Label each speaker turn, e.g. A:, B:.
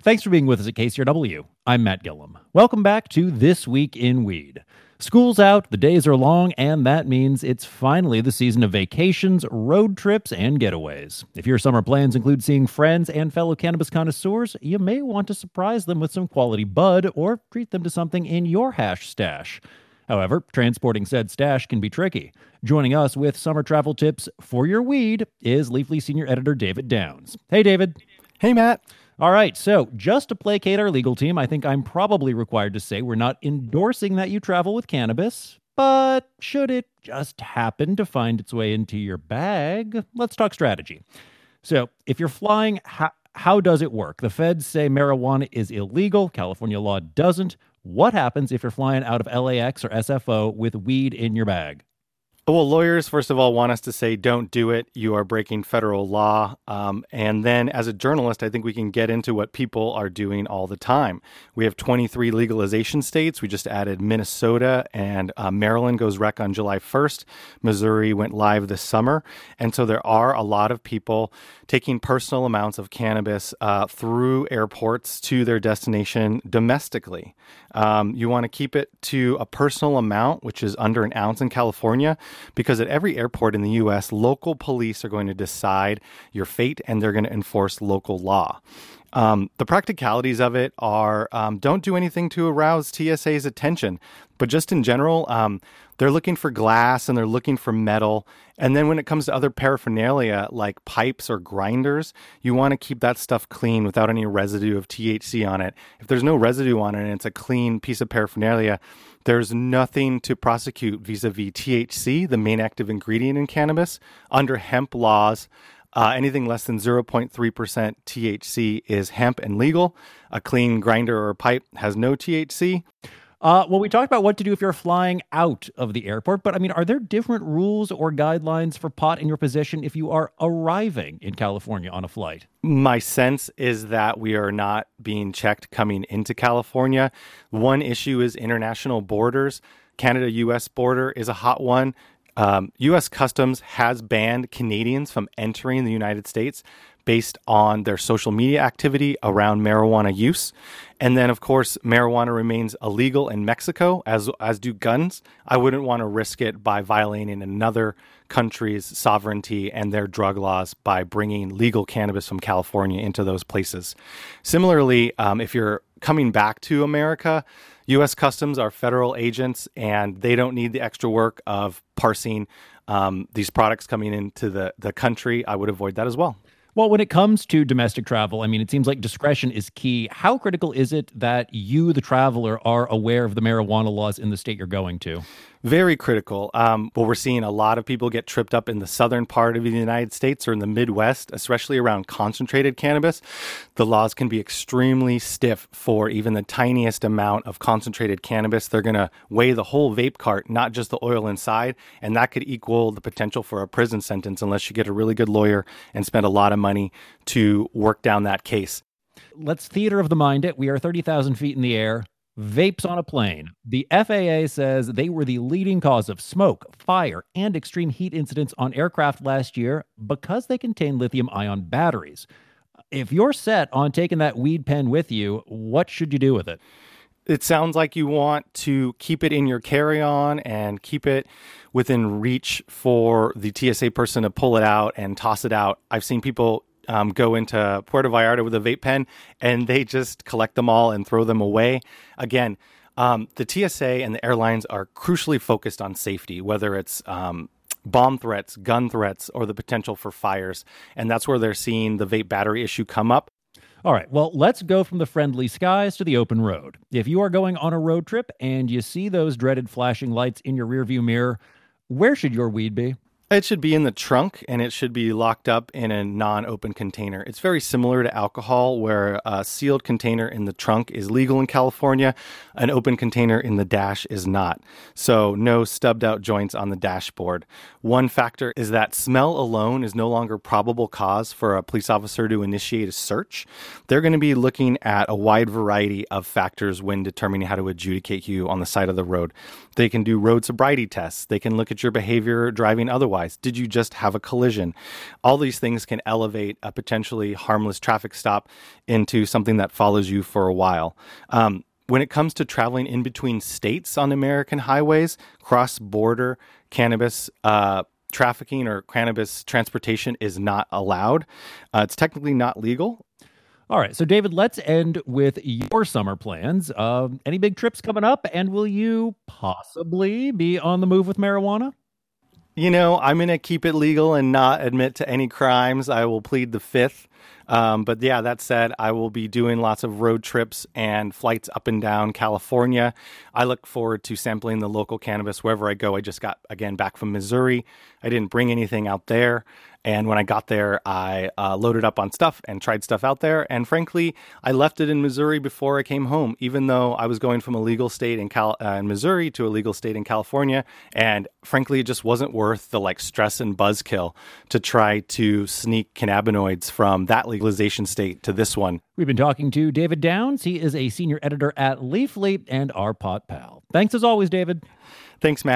A: Thanks for being with us at KCRW. I'm Matt Gillum. Welcome back to This Week in Weed. School's out, the days are long, and that means it's finally the season of vacations, road trips, and getaways. If your summer plans include seeing friends and fellow cannabis connoisseurs, you may want to surprise them with some quality bud or treat them to something in your hash stash. However, transporting said stash can be tricky. Joining us with summer travel tips for your weed is Leafly Senior Editor David Downs. Hey, David.
B: Hey, Matt.
A: All right, so just to placate our legal team, I think I'm probably required to say we're not endorsing that you travel with cannabis, but should it just happen to find its way into your bag, let's talk strategy. So if you're flying, how does it work? The feds say marijuana is illegal. California law doesn't. What happens if you're flying out of LAX or SFO with weed in your bag?
B: Well, lawyers, first of all, want us to say, don't do it. You are breaking federal law. And then as a journalist, I think we can get into what people are doing all the time. We have 23 legalization states. We just added Minnesota, and Maryland goes rec on July 1st. Missouri went live this summer. And so there are a lot of people taking personal amounts of cannabis through airports to their destination domestically. You want to keep it to a personal amount, which is under an ounce in California, because at every airport in the U.S., local police are going to decide your fate and they're going to enforce local law. The practicalities of it are don't do anything to arouse TSA's attention. But just in general, they're looking for glass and they're looking for metal. And then when it comes to other paraphernalia like pipes or grinders, you want to keep that stuff clean without any residue of THC on it. If there's no residue on it and it's a clean piece of paraphernalia, there's nothing to prosecute vis-a-vis THC, the main active ingredient in cannabis. Under hemp laws, anything less than 0.3% THC is hemp and legal. A clean grinder or pipe has no THC.
A: Well, we talked about what to do if you're flying out of the airport, but I mean, are there different rules or guidelines for pot in your possession if you are arriving in California on a flight?
B: My sense is that we are not being checked coming into California. One issue is international borders. Canada-U.S. border is a hot one. U.S. Customs has banned Canadians from entering the United States based on their social media activity around marijuana use. And then, of course, marijuana remains illegal in Mexico, as do guns. I wouldn't want to risk it by violating another country's sovereignty and their drug laws by bringing legal cannabis from California into those places. Similarly, if you're coming back to America, U.S. Customs are federal agents, and they don't need the extra work of parsing these products coming into the country. I would avoid that as well.
A: Well, when it comes to domestic travel, I mean, it seems like discretion is key. How critical is it that you, the traveler, are aware of the marijuana laws in the state you're going to?
B: Very critical. But we're seeing a lot of people get tripped up in the southern part of the United States or in the Midwest, especially around concentrated cannabis. The laws can be extremely stiff for even the tiniest amount of concentrated cannabis. They're going to weigh the whole vape cart, not just the oil inside, and that could equal the potential for a prison sentence unless you get a really good lawyer and spend a lot of money to work down that case.
A: Let's theater of the mind it. We are 30,000 feet in the air. Vapes on a plane. The FAA says they were the leading cause of smoke, fire, and extreme heat incidents on aircraft last year because they contain lithium-ion batteries. If you're set on taking that weed pen with you, what should you do with it?
B: It sounds like you want to keep it in your carry-on and keep it within reach for the TSA person to pull it out and toss it out. I've seen people go into Puerto Vallarta with a vape pen and they just collect them all and throw them away. Again, the TSA and the airlines are crucially focused on safety, whether it's bomb threats, gun threats, or the potential for fires. And that's where they're seeing the vape battery issue come up.
A: All right, well, let's go from the friendly skies to the open road. If you are going on a road trip and you see those dreaded flashing lights in your rearview mirror, where should your weed be?
B: It should be in the trunk, and it should be locked up in a non-open container. It's very similar to alcohol, where a sealed container in the trunk is legal in California. An open container in the dash is not. So no stubbed out joints on the dashboard. One factor is that smell alone is no longer probable cause for a police officer to initiate a search. They're going to be looking at a wide variety of factors when determining how to adjudicate you on the side of the road. They can do road sobriety tests. They can look at your behavior driving otherwise. otherwise? Did you just have a collision? All these things can elevate a potentially harmless traffic stop into something that follows you for a while. When it comes to traveling in between states on American highways, cross-border cannabis trafficking or cannabis transportation is not allowed. It's technically not legal.
A: All right. So, David, let's end with your summer plans. Any big trips coming up? And will you possibly be on the move with marijuana?
B: You know, I'm going to keep it legal and not admit to any crimes. I will plead the fifth. But yeah, that said, I will be doing lots of road trips and flights up and down California. I look forward to sampling the local cannabis wherever I go. I just got, again, back from Missouri. I didn't bring anything out there. And when I got there, I loaded up on stuff and tried stuff out there. And frankly, I left it in Missouri before I came home, even though I was going from a legal state in Missouri to a legal state in California. And frankly, it just wasn't worth the stress and buzzkill to try to sneak cannabinoids from that legalization state to this one.
A: We've been talking to David Downs. He is a senior editor at Leafly and our pot pal. Thanks as always, David.
B: Thanks, Matt.